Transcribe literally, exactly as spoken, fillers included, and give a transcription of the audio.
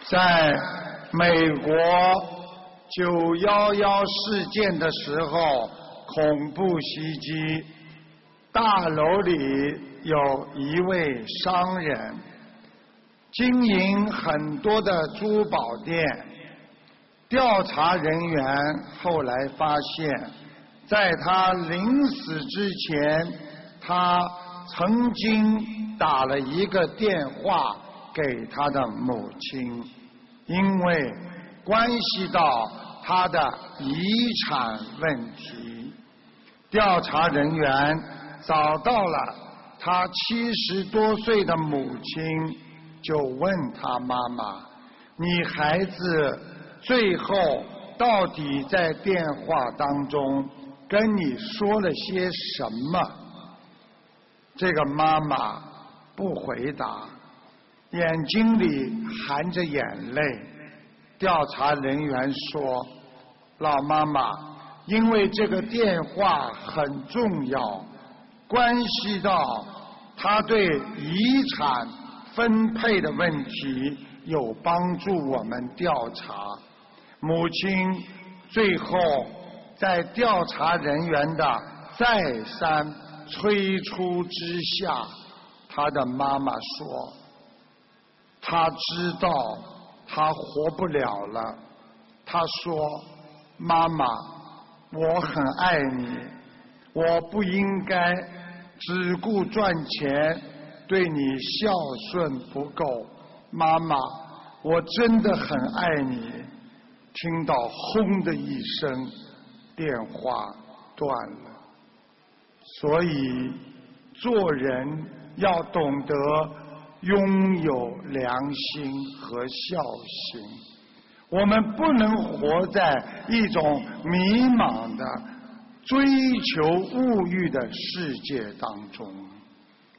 在美国九一一事件的时候，恐怖袭击，大楼里有一位商人，经营很多的珠宝店。调查人员后来发现，在他临死之前，他曾经打了一个电话给他的母亲，因为关系到他的遗产问题。调查人员找到了他七十多岁的母亲，就问他妈妈：你孩子最后到底在电话当中跟你说了些什么？这个妈妈不回答，眼睛里含着眼泪。调查人员说：老妈妈，因为这个电话很重要，关系到他对遗产分配的问题，有帮助我们调查。母亲最后在调查人员的再三催促之下，他的妈妈说，她知道她活不了了。她说，妈妈，我很爱你，我不应该只顾赚钱，对你孝顺不够。妈妈，我真的很爱你。听到轰的一声，电话断了。所以做人要懂得拥有良心和孝心，我们不能活在一种迷茫的追求物欲的世界当中。